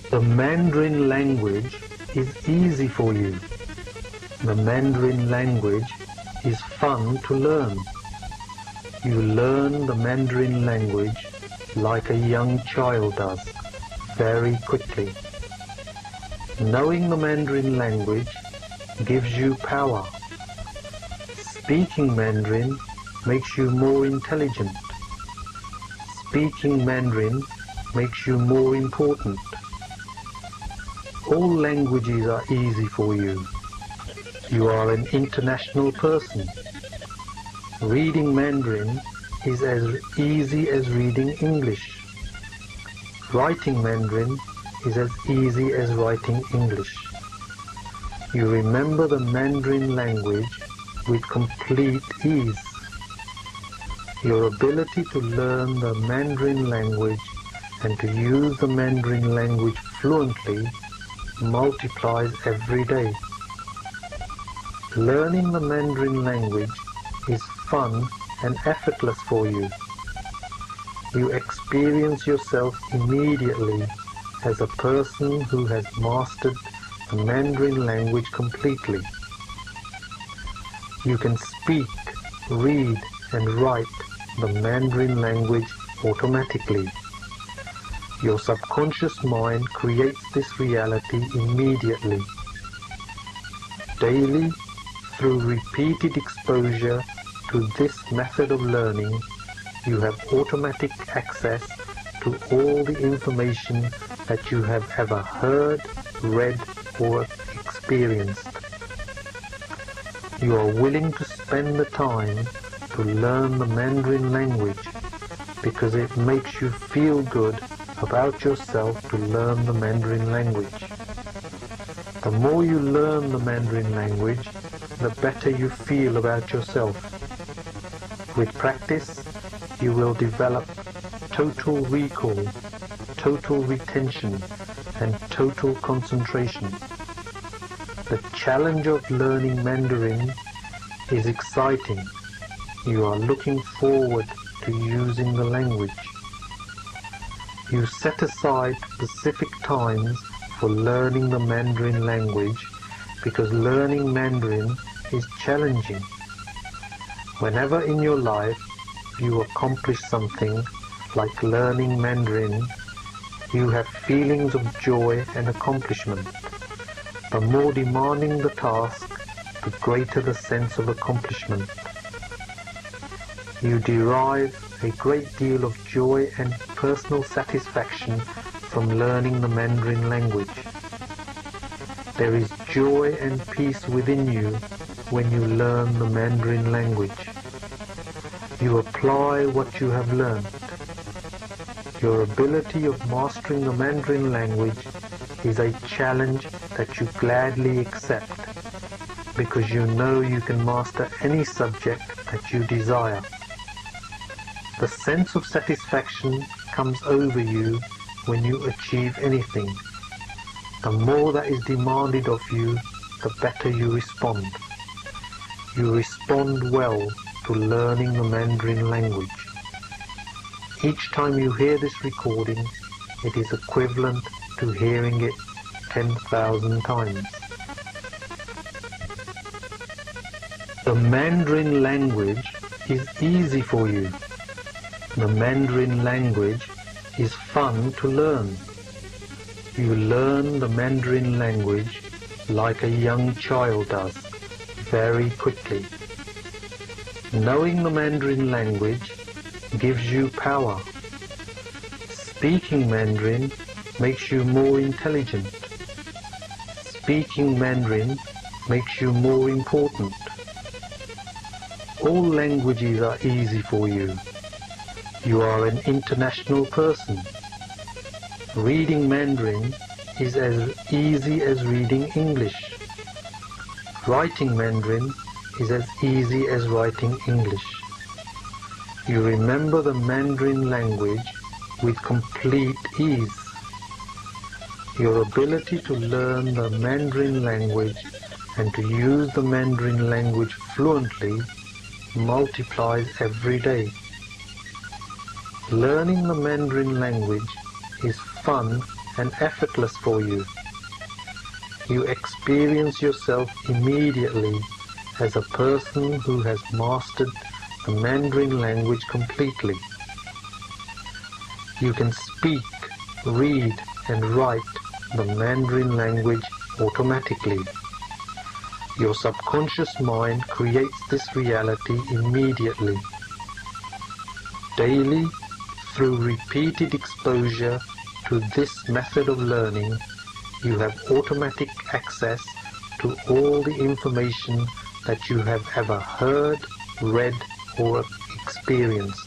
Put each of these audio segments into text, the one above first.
The Mandarin language is easy for you. The Mandarin language is fun to learn. You learn the Mandarin language like a young child does, very quickly. Knowing the Mandarin language gives you power. Speaking Mandarin makes you more intelligent. Speaking Mandarin makes you more important. All languages are easy for you. You are an international person. Reading Mandarin is as easy as reading English. Writing Mandarin is as easy as writing English. You remember the Mandarin language with complete ease. Your ability to learn the Mandarin language and to use the Mandarin language fluently multiplies every day. Learning the Mandarin language is fun and effortless for you. You experience yourself immediately as a person who has mastered the Mandarin language completely. You can speak, read, and write the Mandarin language automatically. Your subconscious mind creates this reality immediately. Daily, through repeated exposure to this method of learning, you have automatic access to all the information that you have ever heard, read, or experienced. You are willing to spend the time to learn the Mandarin language because it makes you feel good about yourself to learn the Mandarin language. The more you learn the Mandarin language, the better you feel about yourself. With practice, you will develop total recall, total retention, and total concentration. The challenge of learning Mandarin is exciting. You are looking forward to using the language. You set aside specific times for learning the Mandarin language because learning Mandarin is challenging. Whenever in your life you accomplish something like learning Mandarin, you have feelings of joy and accomplishment. The more demanding the task, the greater the sense of accomplishment. You derive a great deal of joy and personal satisfaction from learning the Mandarin language. There is joy and peace within you when you learn the Mandarin language. You apply what you have learned. Your ability of mastering the Mandarin language is a challenge that you gladly accept because you know you can master any subject that you desire. The sense of satisfaction comes over you when you achieve anything. The more that is demanded of you, the better you respond. You respond well to learning the Mandarin language. Each time you hear this recording, it is equivalent to hearing it 10,000 times. The Mandarin language is easy for you. The Mandarin language is fun to learn. You learn the Mandarin language like a young child does, very quickly. Knowing the Mandarin language gives you power. Speaking Mandarin makes you more intelligent. Speaking Mandarin makes you more important. All languages are easy for you. You are an international person. Reading Mandarin is as easy as reading English. Writing Mandarin is as easy as writing English. You remember the Mandarin language with complete ease. Your ability to learn the Mandarin language and to use the Mandarin language fluently multiplies every day. Learning the Mandarin language is fun and effortless for you. You experience yourself immediately as a person who has mastered the Mandarin language completely. You can speak, read, and write the Mandarin language automatically. Your subconscious mind creates this reality immediately. Daily, through repeated exposure to this method of learning, you have automatic access to all the information that you have ever heard, read, or experienced.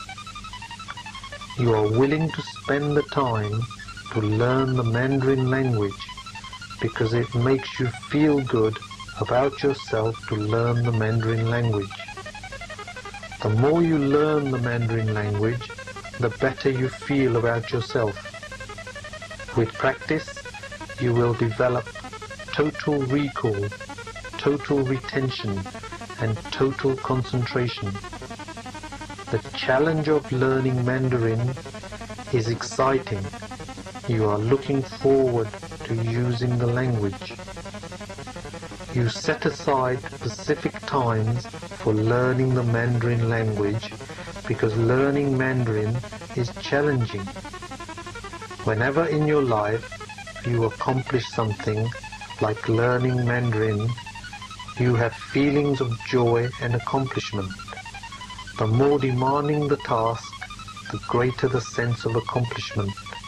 You are willing to spend the time to learn the Mandarin language because it makes you feel good about yourself to learn the Mandarin language. The more you learn the Mandarin language, the better you feel about yourself. With practice, you will develop total recall, total retention, and total concentration. The challenge of learning Mandarin is exciting. You are looking forward to using the language. You set aside specific times for learning the Mandarin language because learning Mandarin is challenging. Whenever in your life you accomplish something like learning Mandarin, you have feelings of joy and accomplishment. The more demanding the task, the greater the sense of accomplishment.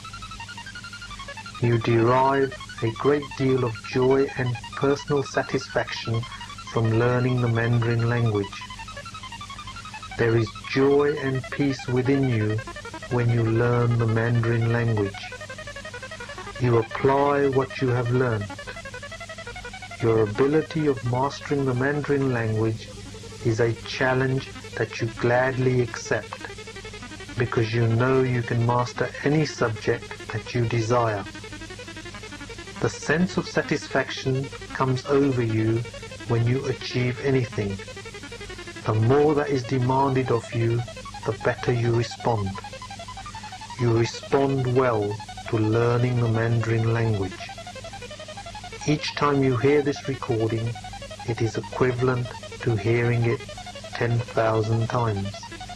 You derive a great deal of joy and personal satisfaction from learning the Mandarin language. There is joy and peace within you when you learn the Mandarin language. You apply what you have learned. Your ability of mastering the Mandarin language is a challenge that you gladly accept because you know you can master any subject that you desire. The sense of satisfaction comes over you when you achieve anything. The more that is demanded of you, the better you respond. You respond well to learning the Mandarin language. Each time you hear this recording, it is equivalent to hearing it 10,000 times.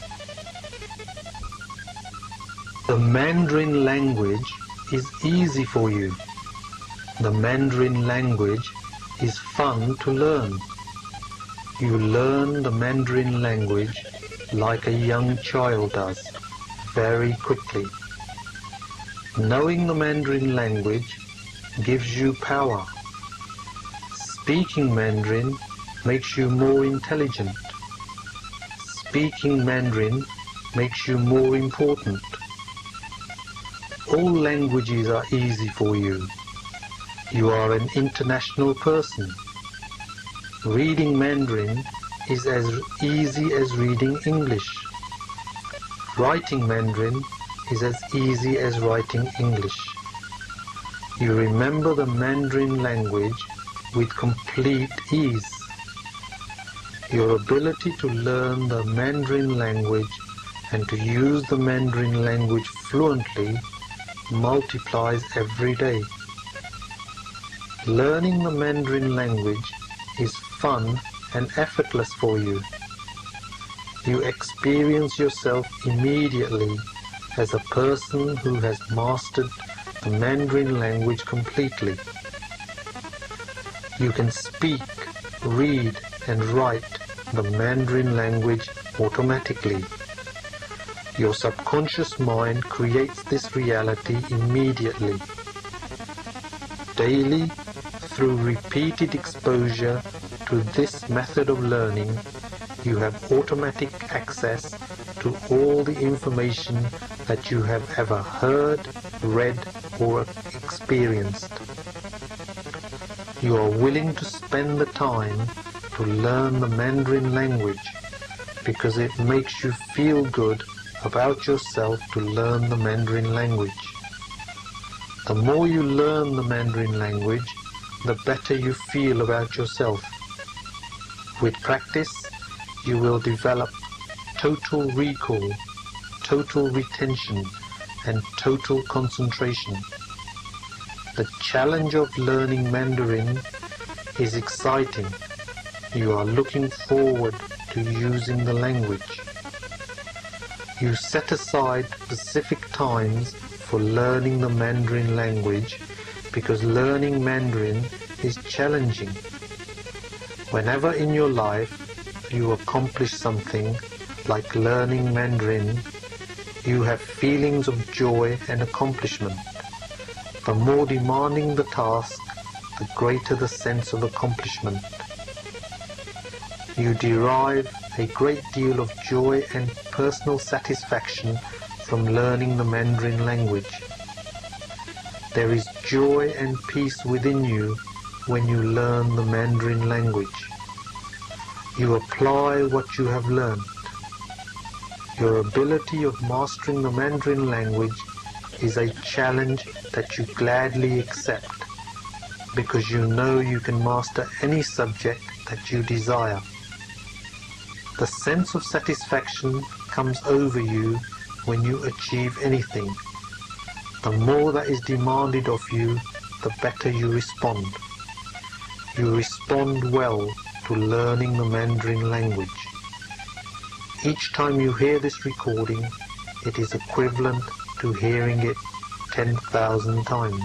The Mandarin language is easy for you. The Mandarin language is fun to learn. You learn the Mandarin language like a young child does, very quickly. Knowing the Mandarin language gives you power. Speaking Mandarin makes you more intelligent. Speaking Mandarin makes you more important. All languages are easy for you. You are an international person. Reading Mandarin is as easy as reading English. Writing Mandarin is as easy as writing English. You remember the Mandarin language with complete ease. Your ability to learn the Mandarin language and to use the Mandarin language fluently multiplies every day. Learning the Mandarin language is fun and effortless for you. You experience yourself immediately as a person who has mastered the Mandarin language completely. You can speak, read, and write the Mandarin language automatically. Your subconscious mind creates this reality immediately. Daily, through repeated exposure to this method of learning, you have automatic access to all the information that you have ever heard, read, or experienced. You are willing to spend the time to learn the Mandarin language because it makes you feel good about yourself to learn the Mandarin language. The more you learn the Mandarin language, the better you feel about yourself. With practice, you will develop total recall, total retention, and total concentration. The challenge of learning Mandarin is exciting. You are looking forward to using the language. You set aside specific times for learning the Mandarin language because learning Mandarin is challenging. Whenever in your life you accomplish something like learning Mandarin, you have feelings of joy and accomplishment. The more demanding the task, the greater the sense of accomplishment. You derive a great deal of joy and personal satisfaction from learning the Mandarin language. There is joy and peace within you when you learn the Mandarin language. You apply what you have learned. Your ability of mastering the Mandarin language is a challenge that you gladly accept because you know you can master any subject that you desire. The sense of satisfaction comes over you when you achieve anything. The more that is demanded of you, the better you respond. You respond well to learning the Mandarin language. Each time you hear this recording, it is equivalent to hearing it 10,000 times.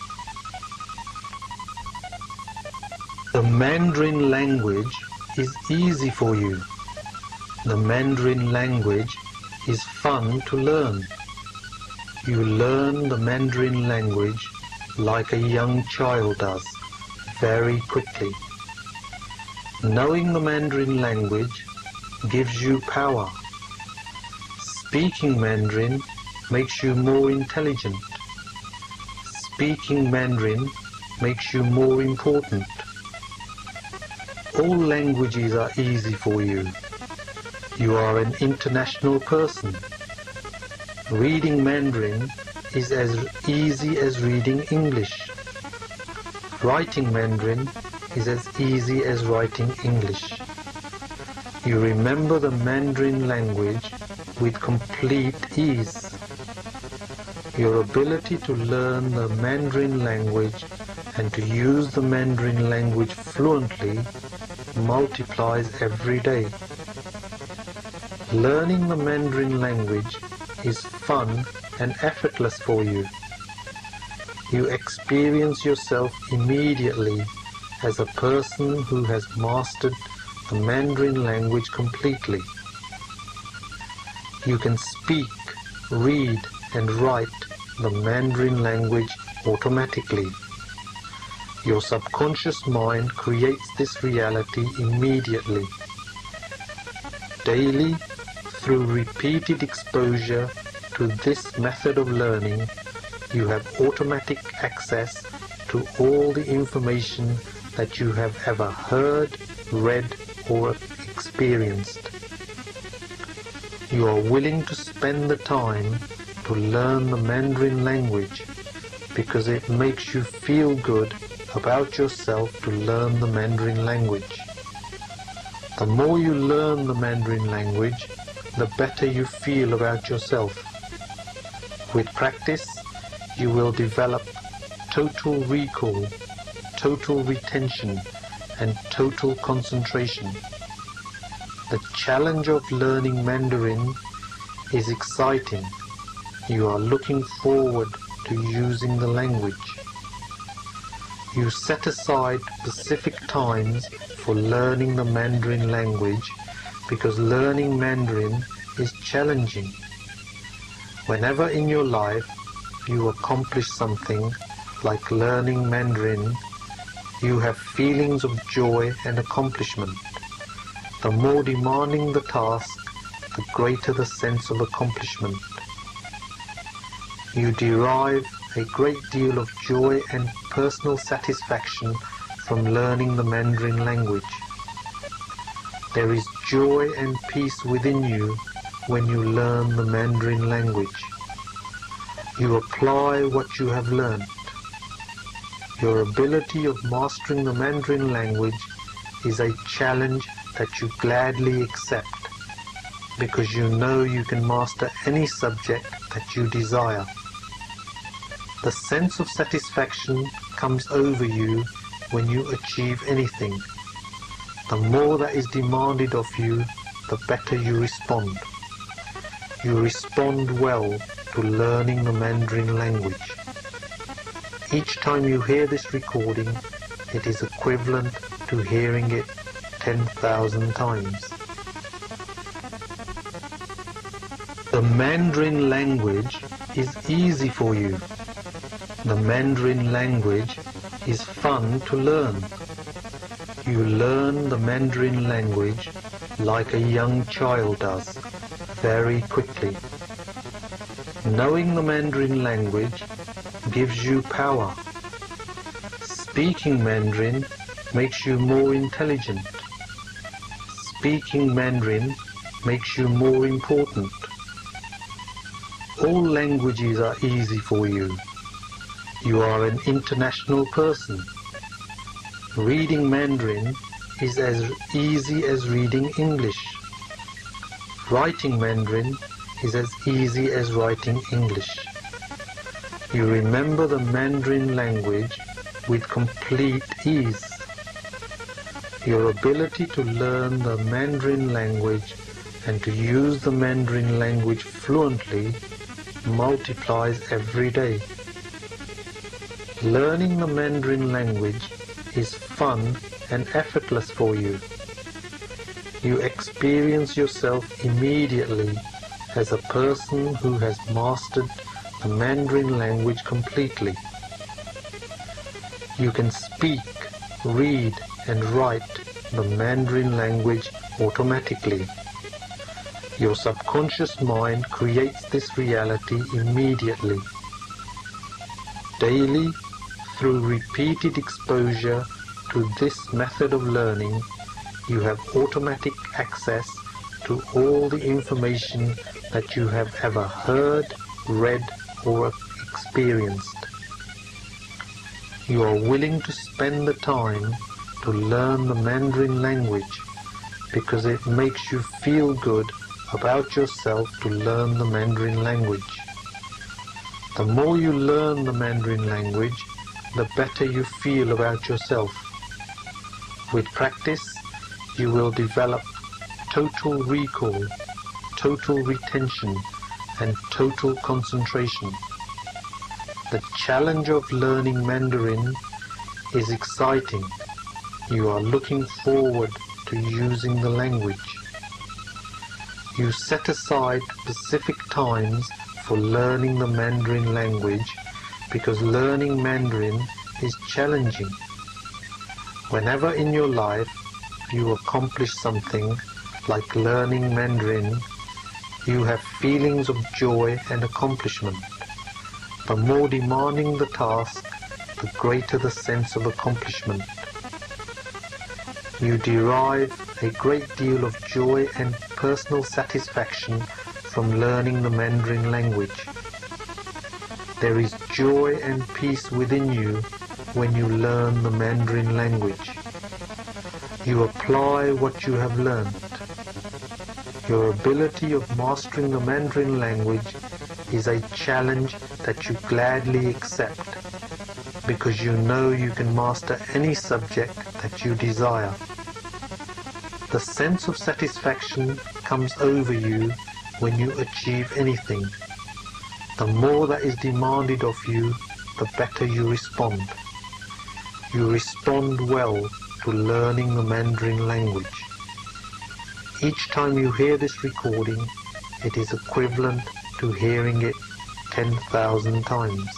The Mandarin language is easy for you. The Mandarin language is fun to learn. You learn the Mandarin language like a young child does, very quickly. Knowing the Mandarin language gives you power. Speaking Mandarin makes you more intelligent. Speaking Mandarin makes you more important. All languages are easy for you. You are an international person. Reading Mandarin is as easy as reading English. Writing Mandarin is as easy as writing English. You remember the Mandarin language with complete ease. Your ability to learn the Mandarin language and to use the Mandarin language fluently multiplies every day. Learning the Mandarin language is fun and effortless for you. You experience yourself immediately as a person who has mastered the Mandarin language completely. You can speak, read, and write the Mandarin language automatically. Your subconscious mind creates this reality immediately. Daily, through repeated exposure to this method of learning, you have automatic access to all the information that you have ever heard, read, or experienced. You are willing to spend the time to learn the Mandarin language because it makes you feel good about yourself to learn the Mandarin language. The more you learn the Mandarin language, the better you feel about yourself. With practice, you will develop total recall, total retention, and total concentration. The challenge of learning Mandarin is exciting. You are looking forward to using the language. You set aside specific times for learning the Mandarin language because learning Mandarin is challenging. Whenever in your life you accomplish something like learning Mandarin, you have feelings of joy and accomplishment. The more demanding the task, the greater the sense of accomplishment. You derive a great deal of joy and personal satisfaction from learning the Mandarin language. There is joy and peace within you when you learn the Mandarin language. You apply what you have learned. Your ability of mastering the Mandarin language is a challenge that you gladly accept because you know you can master any subject that you desire. The sense of satisfaction comes over you when you achieve anything. The more that is demanded of you, the better you respond. You respond well to learning the Mandarin language. Each time you hear this recording, it is equivalent to hearing it 10,000 times. The Mandarin language is easy for you. The Mandarin language is fun to learn. You learn the Mandarin language like a young child does, very quickly. Knowing the Mandarin language gives you power. Speaking Mandarin makes you more intelligent. Speaking Mandarin makes you more important. All languages are easy for you. You are an international person. Reading Mandarin is as easy as reading English. Writing Mandarin is as easy as writing English. You remember the Mandarin language with complete ease. Your ability to learn the Mandarin language and to use the Mandarin language fluently multiplies every day. Learning the Mandarin language is fun and effortless for you. You experience yourself immediately as a person who has mastered the Mandarin language completely. You can speak, read and write the Mandarin language automatically. Your subconscious mind creates this reality immediately. Daily, through repeated exposure to this method of learning, you have automatic access to all the information that you have ever heard, read or experienced. You are willing to spend the time to learn the Mandarin language because it makes you feel good about yourself to learn the Mandarin language. The more you learn the Mandarin language, the better you feel about yourself. With practice, you will develop total recall, total retention, and total concentration. The challenge of learning Mandarin is exciting. You are looking forward to using the language. You set aside specific times for learning the Mandarin language because learning Mandarin is challenging. Whenever in your life you accomplish something like learning Mandarin, you have feelings of joy and accomplishment. The more demanding the task, the greater the sense of accomplishment. You derive a great deal of joy and personal satisfaction from learning the Mandarin language. There is joy and peace within you when you learn the Mandarin language. You apply what you have learned. Your ability of mastering the Mandarin language is a challenge that you gladly accept because you know you can master any subject that you desire. The sense of satisfaction comes over you when you achieve anything. The more that is demanded of you, the better you respond. You respond well to learning the Mandarin language. Each time you hear this recording, it is equivalent to hearing it 10,000 times.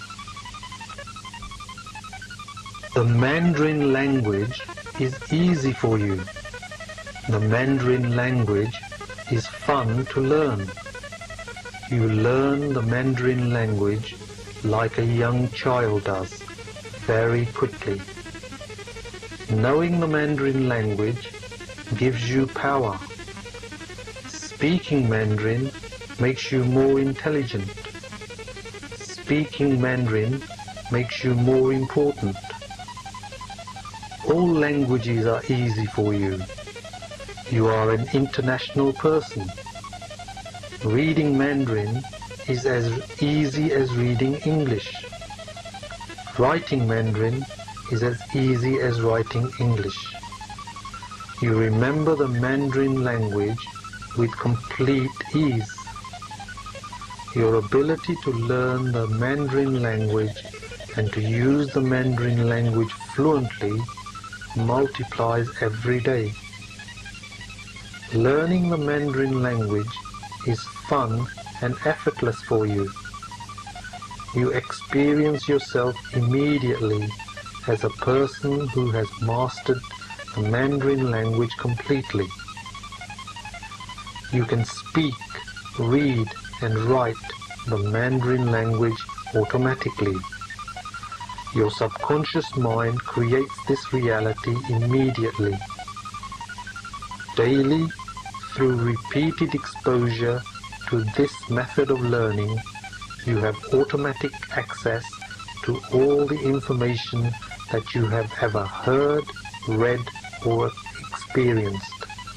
The Mandarin language is easy for you. The Mandarin language is fun to learn. You learn the Mandarin language like a young child does, very quickly. Knowing the Mandarin language gives you power. Speaking Mandarin makes you more intelligent. Speaking Mandarin makes you more important. All languages are easy for you. You are an international person. Reading Mandarin is as easy as reading English. Writing Mandarin is as easy as writing English. You remember the Mandarin language with complete ease. Your ability to learn the Mandarin language and to use the Mandarin language fluently multiplies every day. Learning the Mandarin language is fun and effortless for you. You experience yourself immediately as a person who has mastered the Mandarin language completely. You can speak, read, and write the Mandarin language automatically. Your subconscious mind creates this reality immediately. Daily, through repeated exposure to this method of learning, you have automatic access to all the information that you have ever heard, read, or experienced.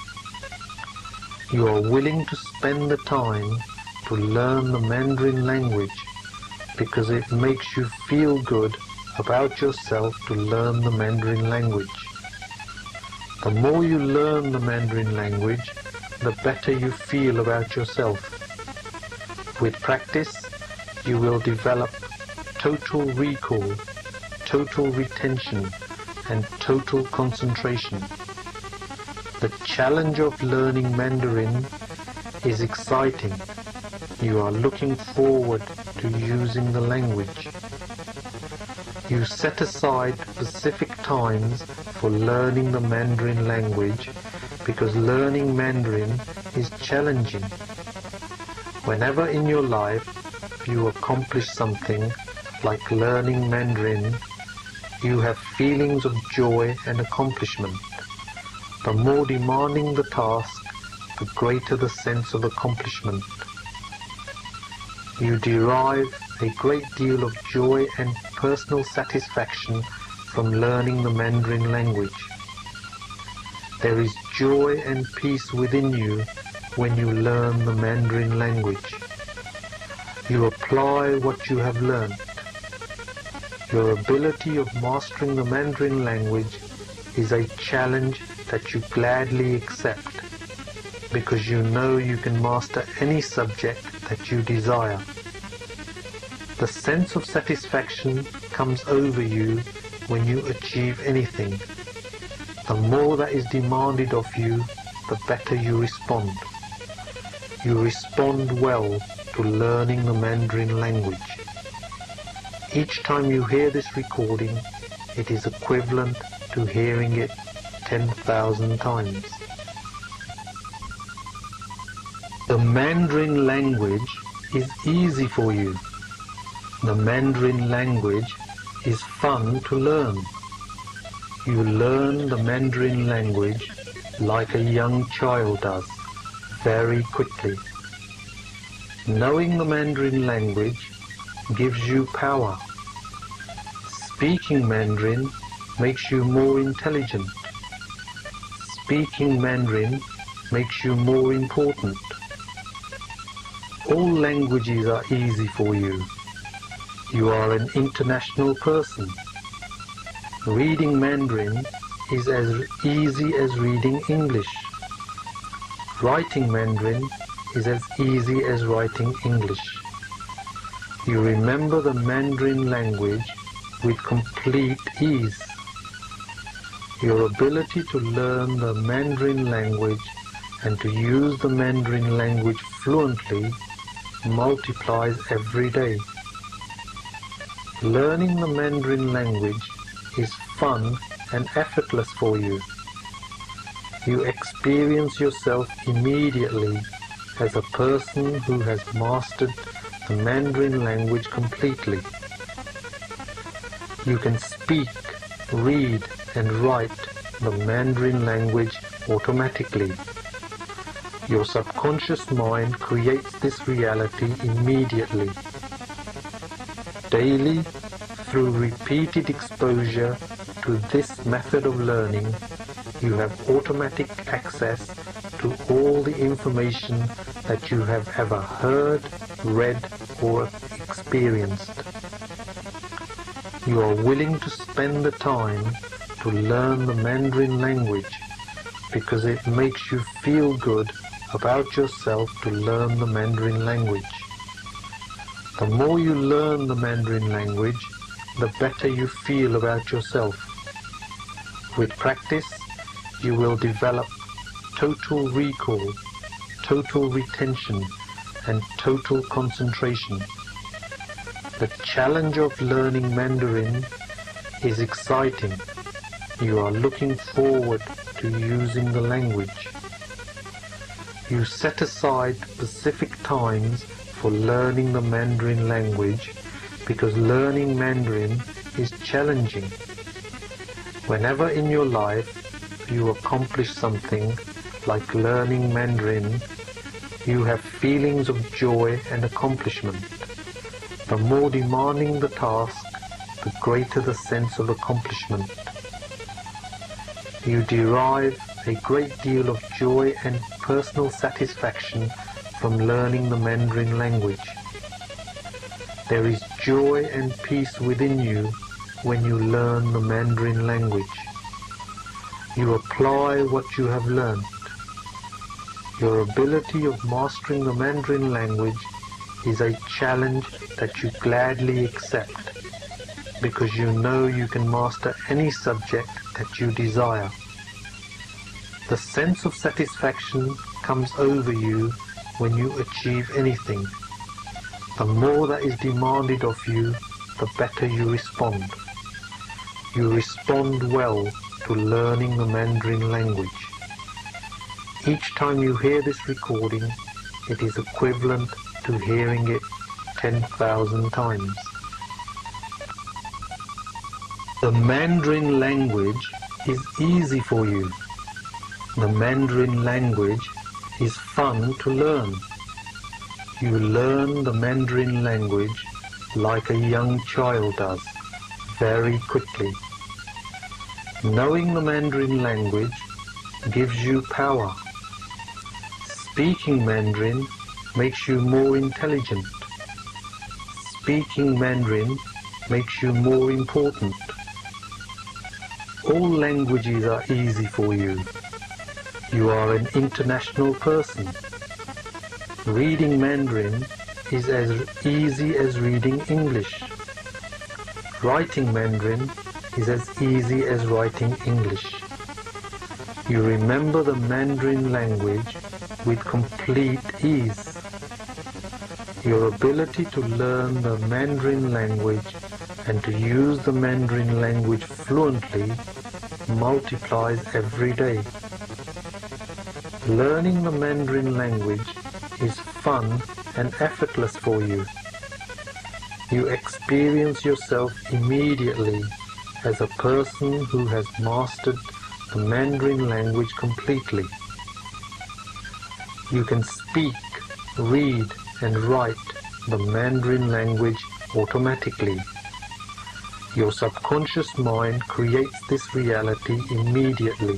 You are willing to spend the time to learn the Mandarin language because it makes you feel good about yourself to learn the Mandarin language. The more you learn the Mandarin language, the better you feel about yourself. With practice, you will develop total recall, total retention, and total concentration. The challenge of learning Mandarin is exciting. You are looking forward to using the language. You set aside specific times for learning the Mandarin language because learning Mandarin is challenging. Whenever in your life you accomplish something like learning Mandarin, you have feelings of joy and accomplishment. The more demanding the task, the greater the sense of accomplishment. You derive a great deal of joy and personal satisfaction from learning the Mandarin language. There is joy and peace within you when you learn the Mandarin language. You apply what you have learned. Your ability of mastering the Mandarin language is a challenge that you gladly accept because you know you can master any subject that you desire. The sense of satisfaction comes over you when you achieve anything. The more that is demanded of you, the better you respond. You respond well to learning the Mandarin language. Each time you hear this recording, it is equivalent to hearing it 10,000 times. The Mandarin language is easy for you. The Mandarin language is fun to learn. You learn the Mandarin language like a young child does, very quickly. Knowing the Mandarin language gives you power. Speaking Mandarin makes you more intelligent. Speaking Mandarin makes you more important. All languages are easy for you. You are an international person. Reading Mandarin is as easy as reading English. Writing Mandarin is as easy as writing English. You remember the Mandarin language with complete ease. Your ability to learn the Mandarin language and to use the Mandarin language fluently multiplies every day. Learning the Mandarin language is fun and effortless for you. You experience yourself immediately as a person who has mastered the Mandarin language completely. You can speak, read, and write the Mandarin language automatically. Your subconscious mind creates this reality immediately. Daily, through repeated exposure to this method of learning, you have automatic access to all the information that you have ever heard, read, or experienced. You are willing to spend the time to learn the Mandarin language because it makes you feel good about yourself to learn the Mandarin language. The more you learn the Mandarin language, the better you feel about yourself. With practice, you will develop total recall, total retention, and total concentration. The challenge of learning Mandarin is exciting. You are looking forward to using the language. You set aside specific times for learning the Mandarin language because learning Mandarin is challenging. Whenever in your life you accomplish something like learning Mandarin, you have feelings of joy and accomplishment. The more demanding the task, the greater the sense of accomplishment. You derive a great deal of joy and personal satisfaction from learning the Mandarin language. There is joy and peace within you when you learn the Mandarin language. You apply what you have learned. Your ability of mastering the Mandarin language is a challenge that you gladly accept because you know you can master any subject that you desire. The sense of satisfaction comes over you when you achieve anything. The more that is demanded of you, the better you respond. You respond well to learning the Mandarin language. Each time you hear this recording, it is equivalent to hearing it 10,000 times. The Mandarin language is easy for you. The Mandarin language is fun to learn. You learn the Mandarin language like a young child does, very quickly. Knowing the Mandarin language gives you power. Speaking Mandarin makes you more intelligent. Speaking Mandarin makes you more important. All languages are easy for you. You are an international person. Reading Mandarin is as easy as reading English. Writing Mandarin is as easy as writing English. You remember the Mandarin language with complete ease. Your ability to learn the Mandarin language and to use the Mandarin language fluently multiplies every day. Learning the Mandarin language is fun and effortless for you. You experience yourself immediately as a person who has mastered the Mandarin language completely. You can speak, read, and write the Mandarin language automatically. Your subconscious mind creates this reality immediately.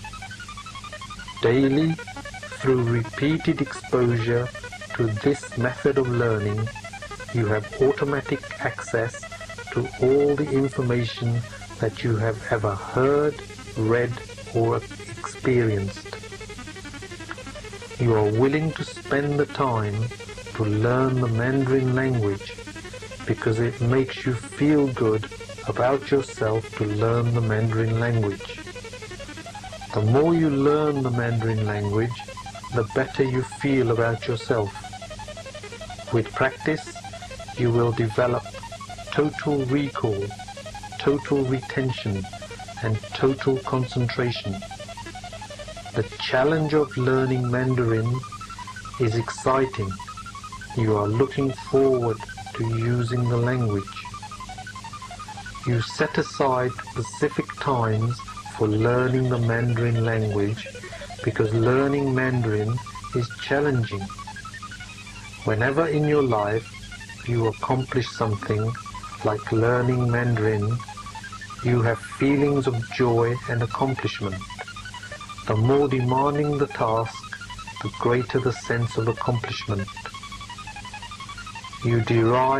Daily, through repeated exposure to this method of learning, you have automatic access to all the information that you have ever heard, read, or experienced. You are willing to spend the time to learn the Mandarin language because it makes you feel good about yourself to learn the Mandarin language. The more you learn the Mandarin language, the better you feel about yourself. With practice, you will develop total recall, total retention, and total concentration. The challenge of learning Mandarin is exciting. You are looking forward to using the language. You set aside specific times for learning the Mandarin language because learning Mandarin is challenging. Whenever in your life you accomplish something like learning Mandarin, you have feelings of joy and accomplishment. The more demanding the task, the greater the sense of accomplishment. You derive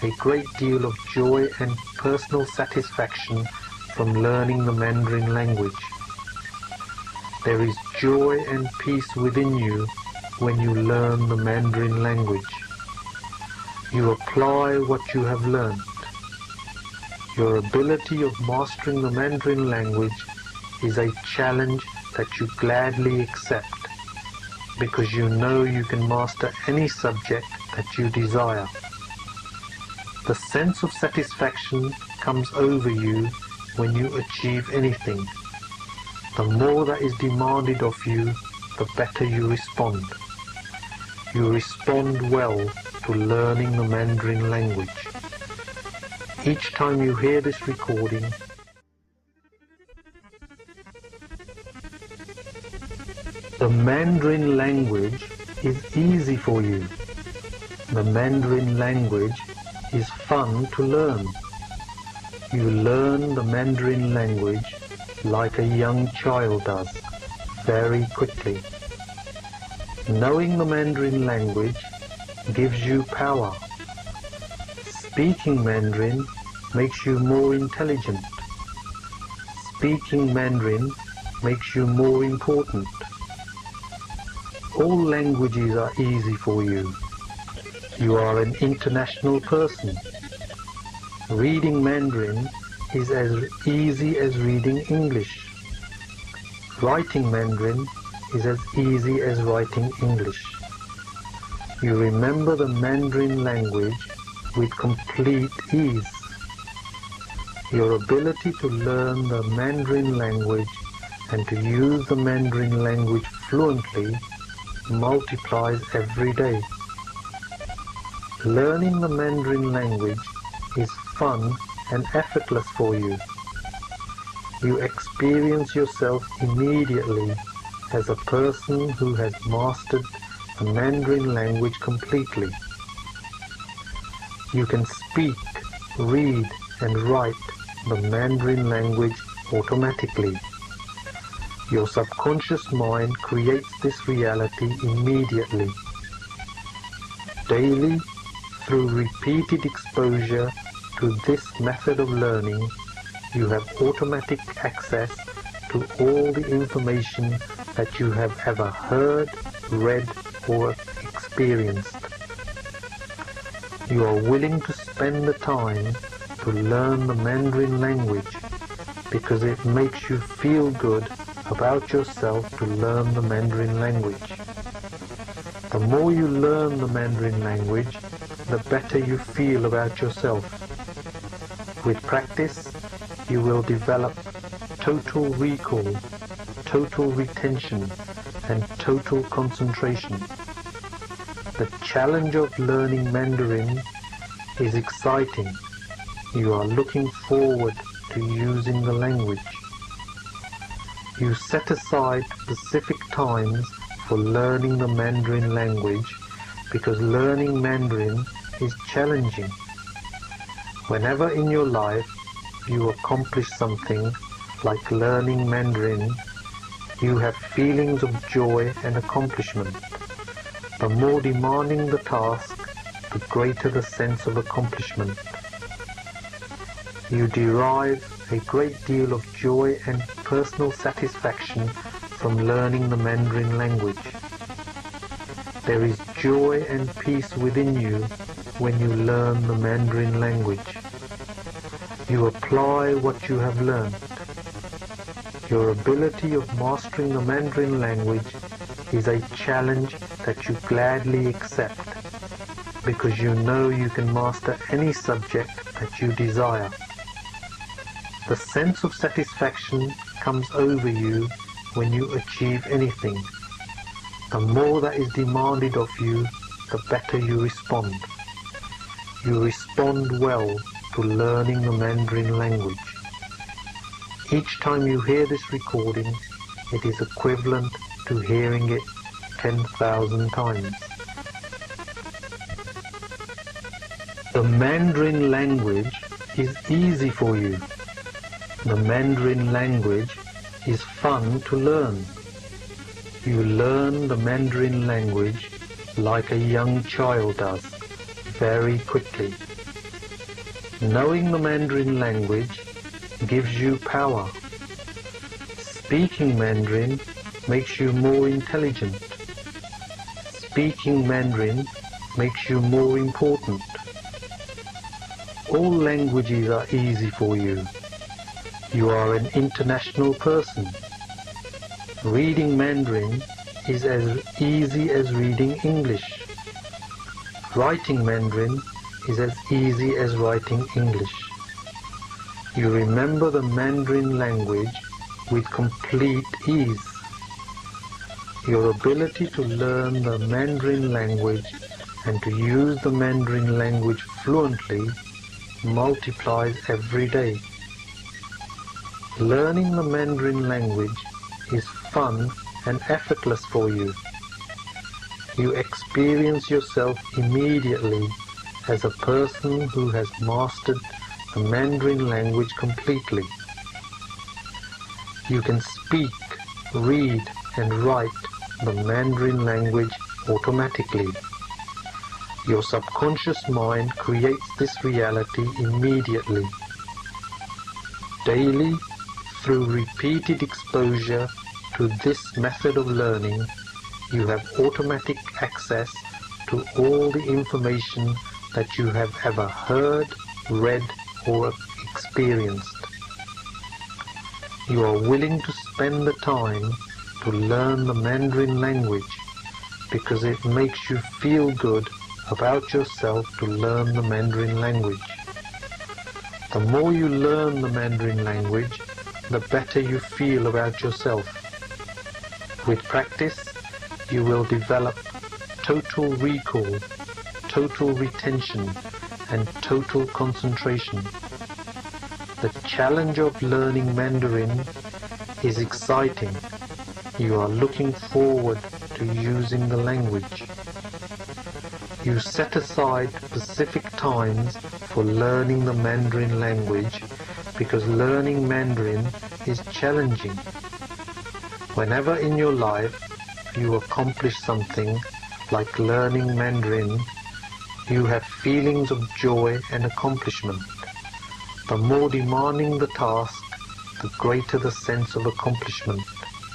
a great deal of joy and personal satisfaction from learning the Mandarin language. There is joy and peace within you when you learn the Mandarin language. You apply what you have learned. Your ability of mastering the Mandarin language is a challenge that you gladly accept, because you know you can master any subject that you desire. The sense of satisfaction comes over you when you achieve anything. The more that is demanded of you, the better you respond. You respond well to learning the Mandarin language. Each time you hear this recording, the Mandarin language is easy for you. The Mandarin language is fun to learn. You learn the Mandarin language like a young child does, very quickly. Knowing the Mandarin language gives you power. Speaking Mandarin makes you more intelligent. Speaking Mandarin makes you more important. All languages are easy for you. You are an international person. Reading Mandarin is as easy as reading English. Writing Mandarin is as easy as writing English. You remember the Mandarin language with complete ease. Your ability to learn the Mandarin language and to use the Mandarin language fluently multiplies every day. Learning the Mandarin language is fun and effortless for you. You experience yourself immediately as a person who has mastered the Mandarin language completely. You can speak, read, and write the Mandarin language automatically. Your subconscious mind creates this reality immediately. Daily, through repeated exposure to this method of learning, you have automatic access to all the information that you have ever heard, read, or experienced. You are willing to spend the time to learn the Mandarin language because it makes you feel good about yourself to learn the Mandarin language. The more you learn the Mandarin language, the better you feel about yourself. With practice, you will develop total recall, total retention, and total concentration. The challenge of learning Mandarin is exciting. You are looking forward to using the language. You set aside specific times for learning the Mandarin language because learning Mandarin is challenging. Whenever in your life you accomplish something like learning Mandarin, you have feelings of joy and accomplishment. The more demanding the task, the greater the sense of accomplishment. You derive a great deal of joy and personal satisfaction from learning the Mandarin language. There is joy and peace within you when you learn the Mandarin language. You apply what you have learned. Your ability of mastering the Mandarin language is a challenge that you gladly accept because you know you can master any subject that you desire. The sense of satisfaction comes over you when you achieve anything. The more that is demanded of you, the better you respond. You respond well to learning the Mandarin language. Each time you hear this recording, it is equivalent to hearing it 10,000 times. The Mandarin language is easy for you. The Mandarin language is fun to learn. You learn the Mandarin language like a young child does, very quickly. Knowing the Mandarin language gives you power. Speaking Mandarin makes you more intelligent. Speaking Mandarin makes you more important. All languages are easy for you. You are an international person. Reading Mandarin is as easy as reading English. Writing Mandarin is as easy as writing English. You remember the Mandarin language with complete ease. Your ability to learn the Mandarin language and to use the Mandarin language fluently multiplies every day. Learning the Mandarin language is fun and effortless for you. You experience yourself immediately as a person who has mastered the Mandarin language completely. You can speak, read, and write the Mandarin language automatically. Your subconscious mind creates this reality immediately. Daily, through repeated exposure to this method of learning, you have automatic access to all the information that you have ever heard, read, or experienced. You are willing to spend the time to learn the Mandarin language because it makes you feel good about yourself to learn the Mandarin language. The more you learn the Mandarin language, the better you feel about yourself. With practice, you will develop total recall, total retention, and total concentration. The challenge of learning Mandarin is exciting. You are looking forward to using the language. You set aside specific times for learning the Mandarin language because learning Mandarin is challenging. Whenever in your life you accomplish something like learning Mandarin, you have feelings of joy and accomplishment. The more demanding the task, the greater the sense of accomplishment.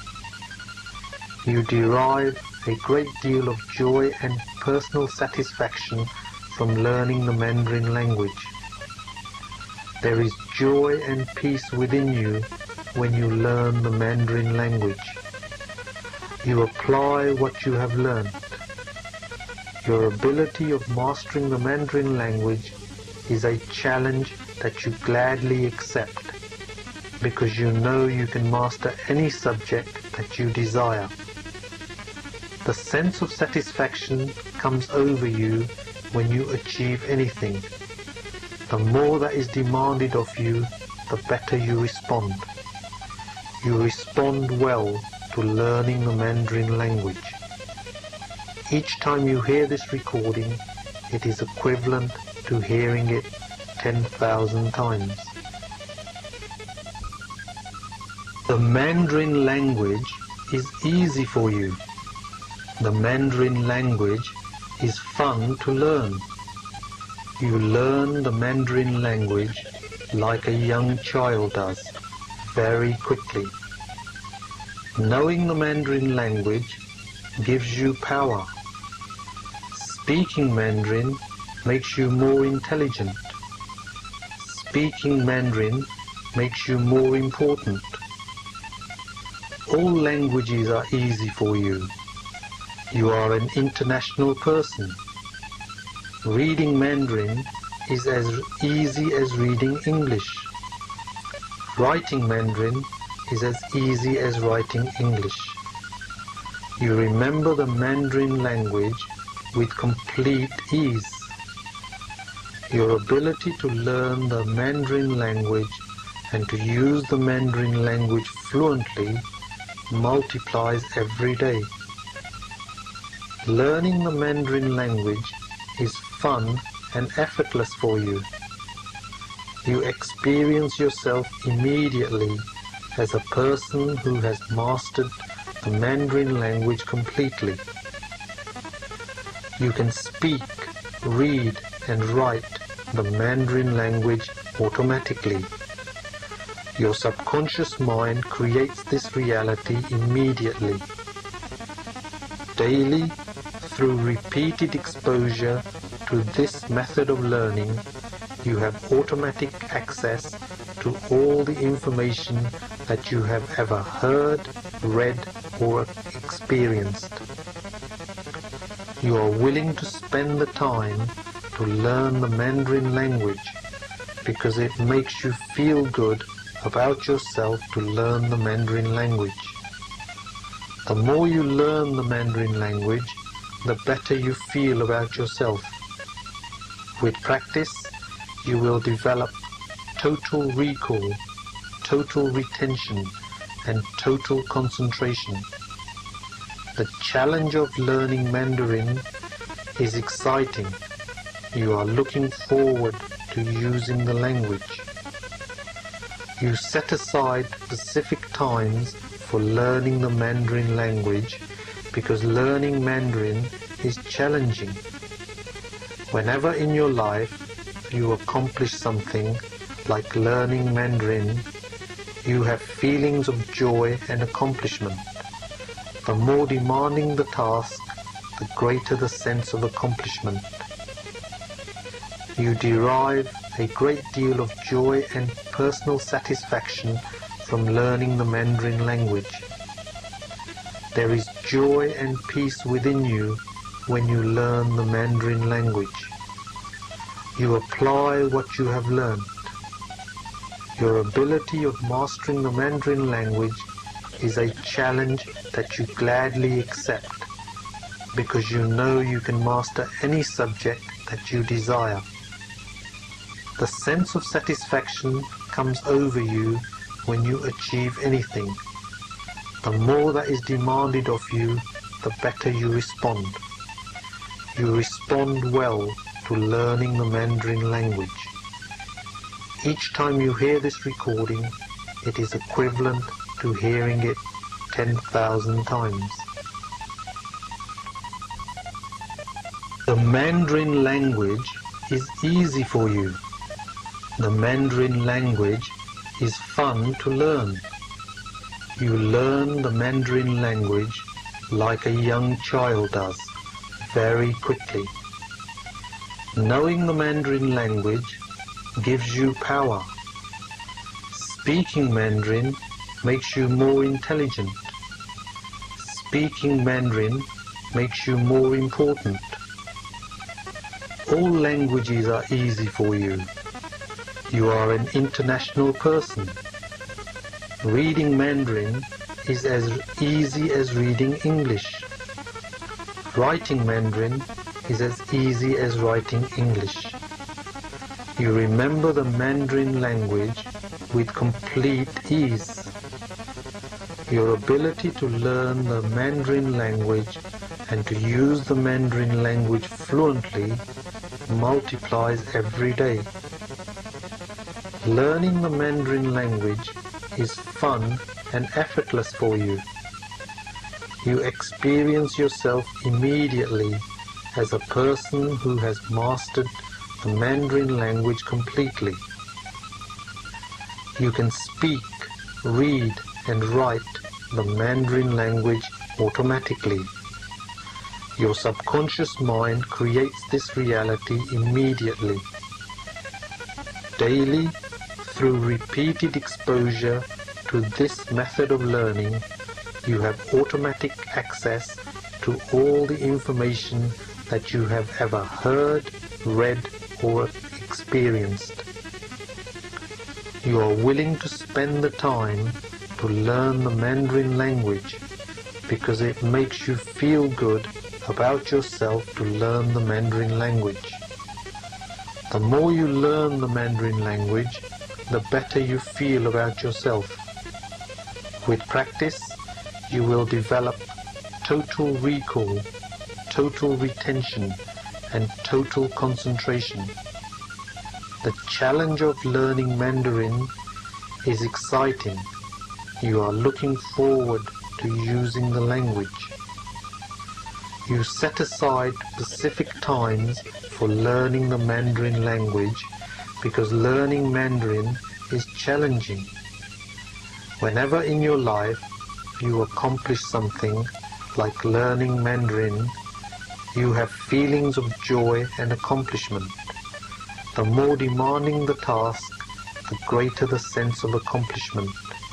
You derive a great deal of joy and personal satisfaction from learning the Mandarin language. There is joy and peace within you when you learn the Mandarin language. You apply what you have learned. Your ability of mastering the Mandarin language is a challenge that you gladly accept because you know you can master any subject that you desire. The sense of satisfaction comes over you when you achieve anything. The more that is demanded of you, the better you respond. You respond well to learning the Mandarin language. Each time you hear this recording, it is equivalent to hearing it 10,000 times. The Mandarin language is easy for you. The Mandarin language is fun to learn. You learn the Mandarin language like a young child does, very quickly. Knowing the Mandarin language gives you power. Speaking Mandarin makes you more intelligent. Speaking Mandarin makes you more important. All languages are easy for you. You are an international person. Reading Mandarin is as easy as reading English. Writing Mandarin is as easy as writing English. You remember the Mandarin language with complete ease. Your ability to learn the Mandarin language and to use the Mandarin language fluently multiplies every day. Learning the Mandarin language is fun and effortless for you. You experience yourself immediately as a person who has mastered the Mandarin language completely. You can speak, read, and write the Mandarin language automatically. Your subconscious mind creates this reality immediately. Daily, through repeated exposure to this method of learning, you have automatic access to all the information that you have ever heard, read, or experienced. You are willing to spend the time to learn the Mandarin language because it makes you feel good about yourself to learn the Mandarin language. The more you learn the Mandarin language, the better you feel about yourself. With practice, you will develop total recall, total retention, and total concentration. The challenge of learning Mandarin is exciting. You are looking forward to using the language. You set aside specific times for learning the Mandarin language because learning Mandarin is challenging. Whenever in your life you accomplish something like learning Mandarin, you have feelings of joy and accomplishment. The more demanding the task, the greater the sense of accomplishment. You derive a great deal of joy and personal satisfaction from learning the Mandarin language. There is joy and peace within you when you learn the Mandarin language. You apply what you have learned. Your ability of mastering the Mandarin language is a challenge that you gladly accept because you know you can master any subject that you desire. The sense of satisfaction comes over you when you achieve anything. The more that is demanded of you, the better you respond. You respond well to learning the Mandarin language. Each time you hear this recording, it is equivalent to hearing it 10,000 times. The Mandarin language is easy for you. The Mandarin language is fun to learn. You learn the Mandarin language like a young child does, very quickly. Knowing the Mandarin language gives you power. Speaking Mandarin makes you more intelligent. Speaking Mandarin makes you more important. All languages are easy for you. You are an international person. Reading Mandarin is as easy as reading English. Writing Mandarin is as easy as writing English. You remember the Mandarin language with complete ease. Your ability to learn the Mandarin language and to use the Mandarin language fluently multiplies every day. Learning the Mandarin language is fun and effortless for you. You experience yourself immediately as a person who has mastered the Mandarin language completely. You can speak, read, and write the Mandarin language automatically. Your subconscious mind creates this reality immediately. Daily, through repeated exposure to this method of learning, you have automatic access to all the information that you have ever heard, read, or experienced. You are willing to spend the time to learn the Mandarin language because it makes you feel good about yourself to learn the Mandarin language. The more you learn the Mandarin language, the better you feel about yourself. With practice, you will develop total recall, total retention, and total concentration. The challenge of learning Mandarin is exciting. You are looking forward to using the language. You set aside specific times for learning the Mandarin language because learning Mandarin is challenging. Whenever in your life you accomplish something like learning Mandarin, you have feelings of joy and accomplishment. The more demanding the task, the greater the sense of accomplishment.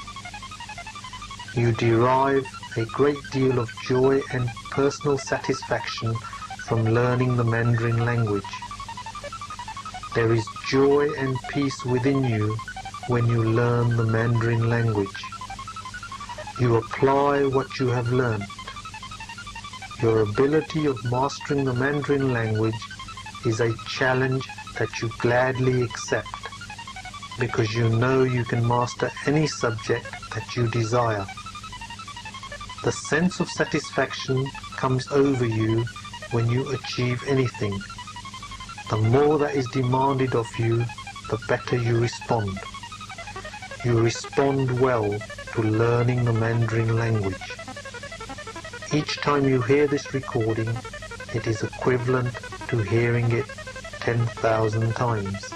You derive a great deal of joy and personal satisfaction from learning the Mandarin language. There is joy and peace within you when you learn the Mandarin language. You apply what you have learned. Your ability of mastering the Mandarin language is a challenge that you gladly accept because you know you can master any subject that you desire. The sense of satisfaction comes over you when you achieve anything. The more that is demanded of you, the better you respond. You respond well to learning the Mandarin language. Each time you hear this recording, it is equivalent to hearing it 10,000 times.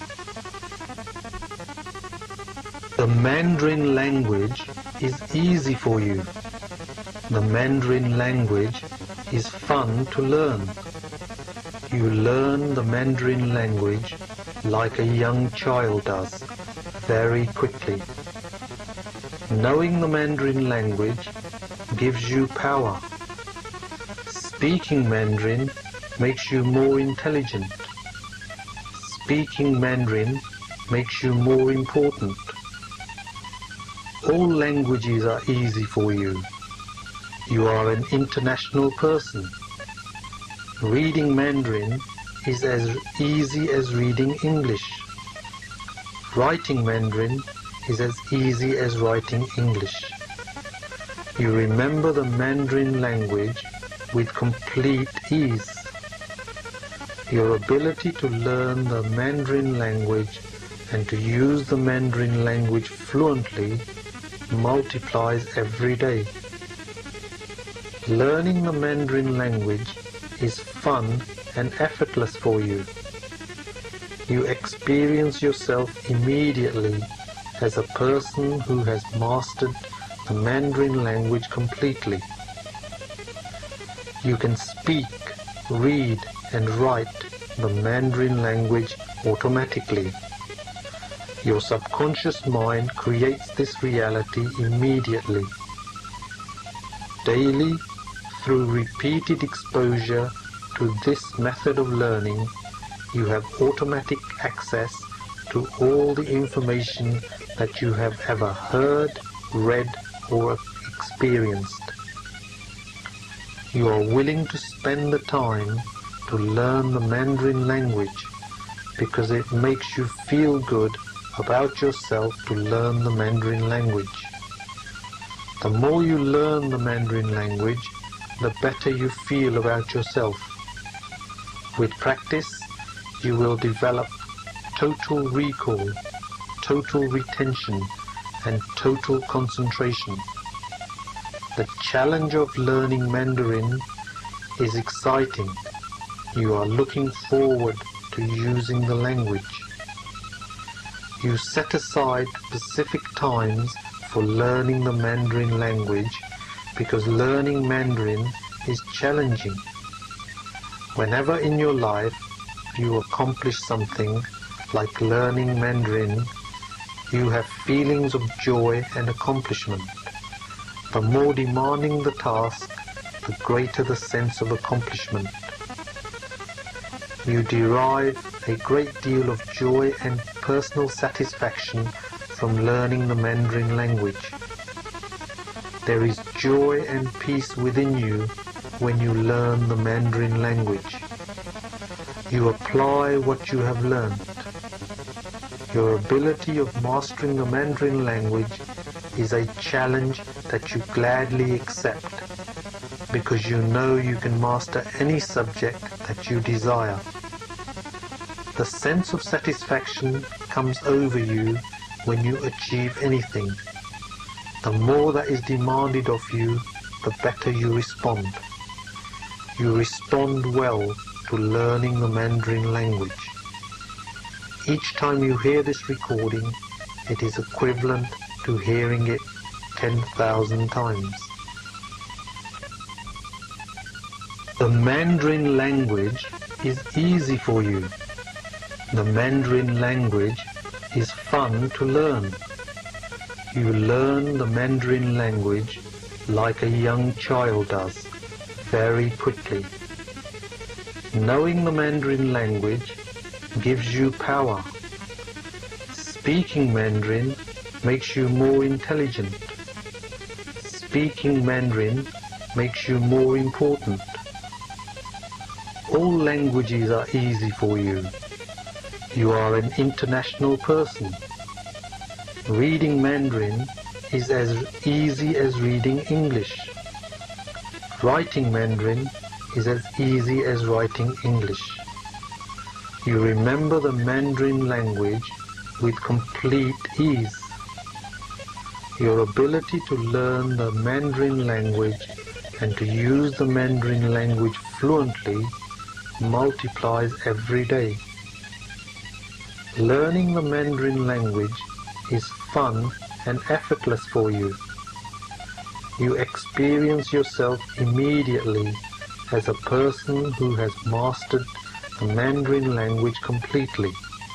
The Mandarin language is easy for you. The Mandarin language is fun to learn. You learn the Mandarin language like a young child does, very quickly. Knowing the Mandarin language gives you power. Speaking Mandarin makes you more intelligent. Speaking Mandarin makes you more important. All languages are easy for you. You are an international person. Reading Mandarin is as easy as reading English. Writing Mandarin is as easy as writing English. You remember the Mandarin language with complete ease. Your ability to learn the Mandarin language and to use the Mandarin language fluently multiplies every day. Learning the Mandarin language is fun and effortless for you. You experience yourself immediately as a person who has mastered the Mandarin language completely. You can speak, read and write the Mandarin language automatically. Your subconscious mind creates this reality immediately. Daily, through repeated exposure to this method of learning, you have automatic access to all the information that you have ever heard, read or experienced. You are willing to spend the time to learn the Mandarin language because it makes you feel good about yourself to learn the Mandarin language. The more you learn the Mandarin language, the better you feel about yourself. With practice, you will develop total recall, total retention, and total concentration. The challenge of learning Mandarin is exciting. You are looking forward to using the language. You set aside specific times for learning the Mandarin language because learning Mandarin is challenging. Whenever in your life you accomplish something like learning Mandarin, you have feelings of joy and accomplishment. The more demanding the task, the greater the sense of accomplishment. You derive a great deal of joy and personal satisfaction from learning the Mandarin language. There is joy and peace within you when you learn the Mandarin language. You apply what you have learned. Your ability of mastering the Mandarin language is a challenge that you gladly accept because you know you can master any subject that you desire. The sense of satisfaction comes over you when you achieve anything. The more that is demanded of you, the better you respond. You respond well to learning the Mandarin language. Each time you hear this recording, it is equivalent to hearing it 10,000 times. The Mandarin language is easy for you. The Mandarin language is fun to learn. You learn the Mandarin language like a young child does, very quickly. Knowing the Mandarin language gives you power. Speaking Mandarin makes you more intelligent. Speaking Mandarin makes you more important. All languages are easy for you. You are an international person. Reading Mandarin is as easy as reading English. Writing Mandarin is as easy as writing English. You remember the Mandarin language with complete ease. Your ability to learn the Mandarin language and to use the Mandarin language fluently multiplies every day. Learning the Mandarin language is fun and effortless for you. You experience yourself immediately as a person who has mastered the Mandarin language completely.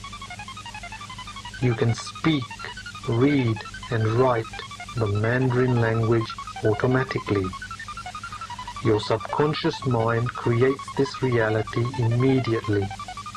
You can speak, read, and write the Mandarin language automatically. Your subconscious mind creates this reality immediately.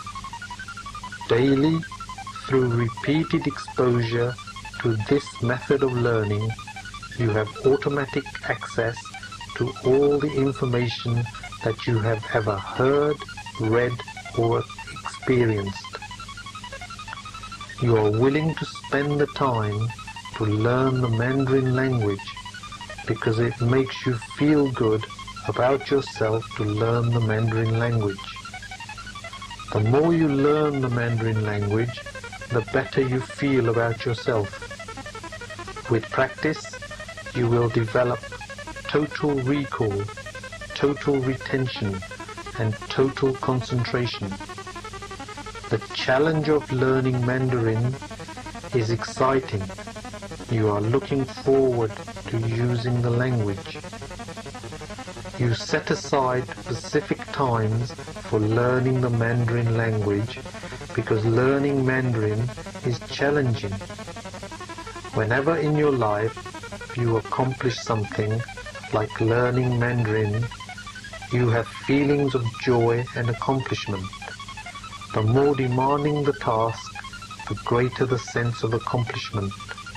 Daily, through repeated exposure to this method of learning, you have automatic access to all the information that you have ever heard, read, or experienced. You are willing to spend the time to learn the Mandarin language because it makes you feel good about yourself to learn the Mandarin language. The more you learn the Mandarin language, the better you feel about yourself. With practice, you will develop total recall, total retention, and total concentration. The challenge of learning Mandarin is exciting. You are looking forward to using the language. You set aside specific times for learning the Mandarin language because learning Mandarin is challenging. Whenever in your life you accomplish something like learning Mandarin, you have feelings of joy and accomplishment. The more demanding the task, the greater the sense of accomplishment.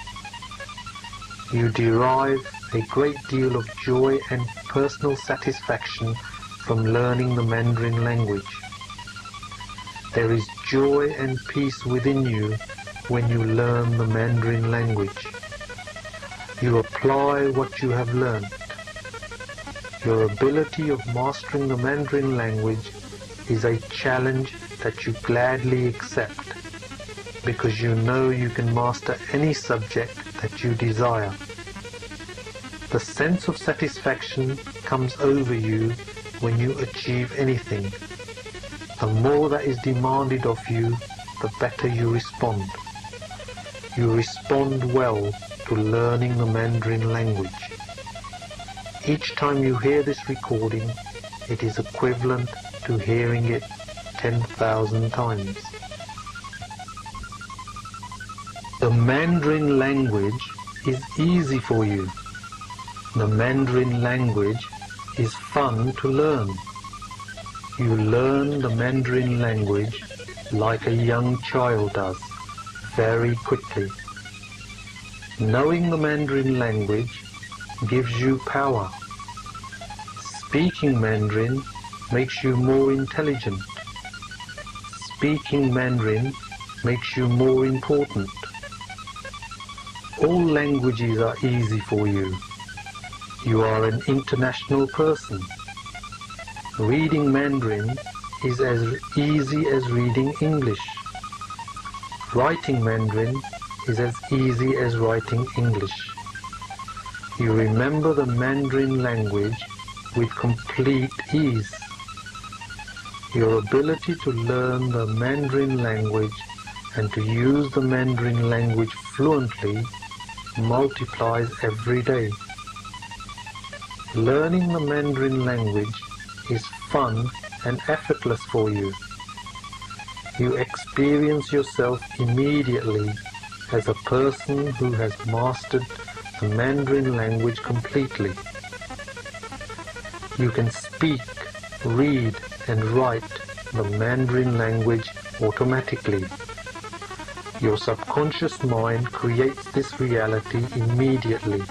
You derive a great deal of joy and personal satisfaction from learning the Mandarin language. There is joy and peace within you when you learn the Mandarin language. You apply what you have learned. Your ability of mastering the Mandarin language is a challenge that you gladly accept because you know you can master any subject that you desire. The sense of satisfaction comes over you when you achieve anything. The more that is demanded of you, the better you respond. You respond well to learning the Mandarin language. Each time you hear this recording, it is equivalent to hearing it 10,000 times. The Mandarin language is easy for you. The Mandarin language is fun to learn. You learn the Mandarin language like a young child does, very quickly. Knowing the Mandarin language gives you power. Speaking Mandarin makes you more intelligent. Speaking Mandarin makes you more important. All languages are easy for you. You are an international person. Reading Mandarin is as easy as reading English. Writing Mandarin is as easy as writing English. You remember the Mandarin language with complete ease. Your ability to learn the Mandarin language and to use the Mandarin language fluently multiplies every day. Learning the Mandarin language is fun and effortless for you. You experience yourself immediately as a person who has mastered the Mandarin language completely. You can speak, read, and write the Mandarin language automatically. Your subconscious mind creates this reality immediately.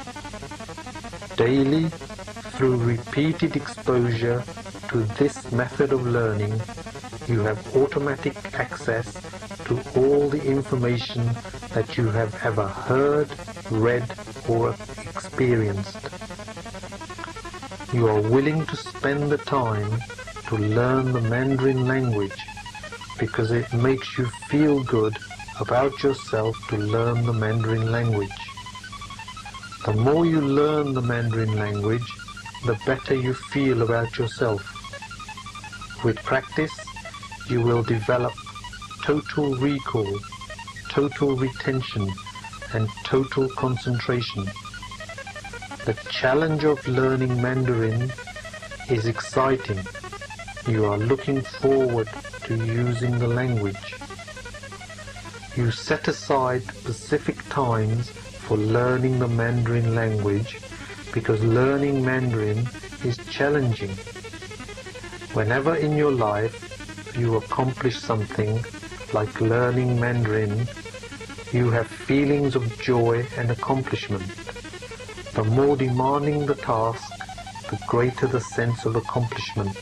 Daily, through repeated exposure to this method of learning, you have automatic access to all the information that you have ever heard, read, or experienced. You are willing to spend the time to learn the Mandarin language because it makes you feel good about yourself to learn the Mandarin language. The more you learn the Mandarin language, the better you feel about yourself. With practice, you will develop total recall, total retention, and total concentration. The challenge of learning Mandarin is exciting. You are looking forward to using the language. You set aside specific times for learning the Mandarin language because learning Mandarin is challenging. Whenever in your life you accomplish something like learning Mandarin, you have feelings of joy and accomplishment. The more demanding the task, the greater the sense of accomplishment.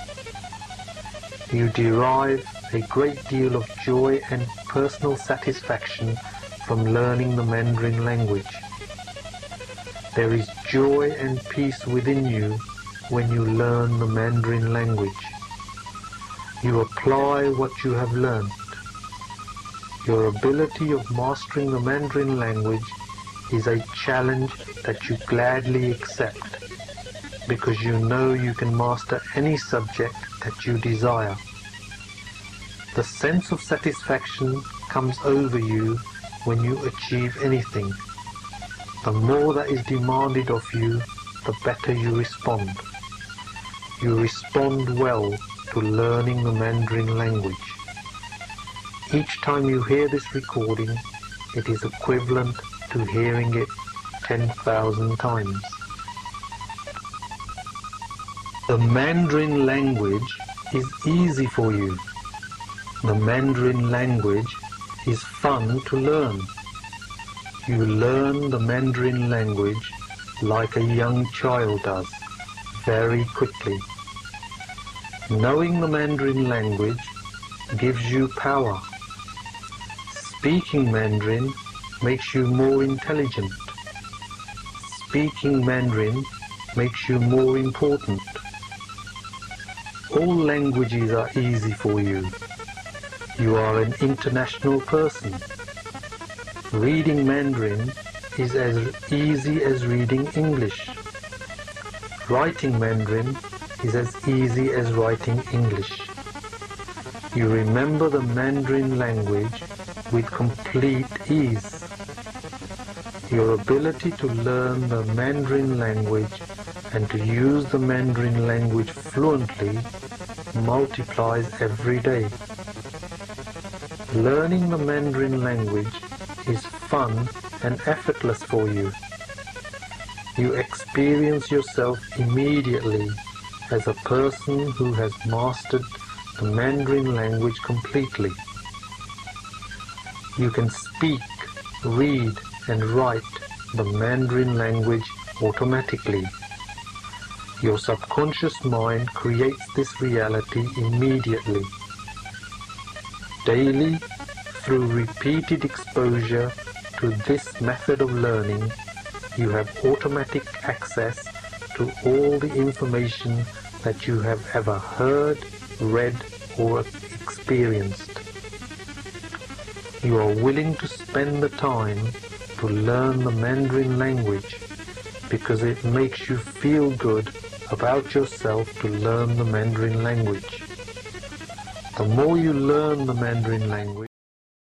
You derive a great deal of joy and personal satisfaction from learning the Mandarin language. There is joy and peace within you when you learn the Mandarin language. You apply what you have learned. Your ability of mastering the Mandarin language is a challenge that you gladly accept because you know you can master any subject that you desire. The sense of satisfaction comes over you when you achieve anything. The more that is demanded of you, the better you respond. You respond well to learning the Mandarin language. Each time you hear this recording, it is equivalent to hearing it 10,000 times. The Mandarin language is easy for you. The Mandarin language is fun to learn. You learn the Mandarin language like a young child does, very quickly. Knowing the Mandarin language gives you power. Speaking Mandarin makes you more intelligent. Speaking Mandarin makes you more important. All languages are easy for you. You are an international person. Reading Mandarin is as easy as reading English. Writing Mandarin is as easy as writing English. You remember the Mandarin language with complete ease. Your ability to learn the Mandarin language and to use the Mandarin language fluently multiplies every day. Learning the Mandarin language is fun and effortless for you. You experience yourself immediately as a person who has mastered the Mandarin language completely. You can speak, read, and write the Mandarin language automatically. Your subconscious mind creates this reality immediately. Daily, through repeated exposure to this method of learning, you have automatic access to all the information that you have ever heard, read, or experienced. You are willing to spend the time to learn the Mandarin language because it makes you feel good about yourself to learn the Mandarin language. The more you learn the Mandarin language,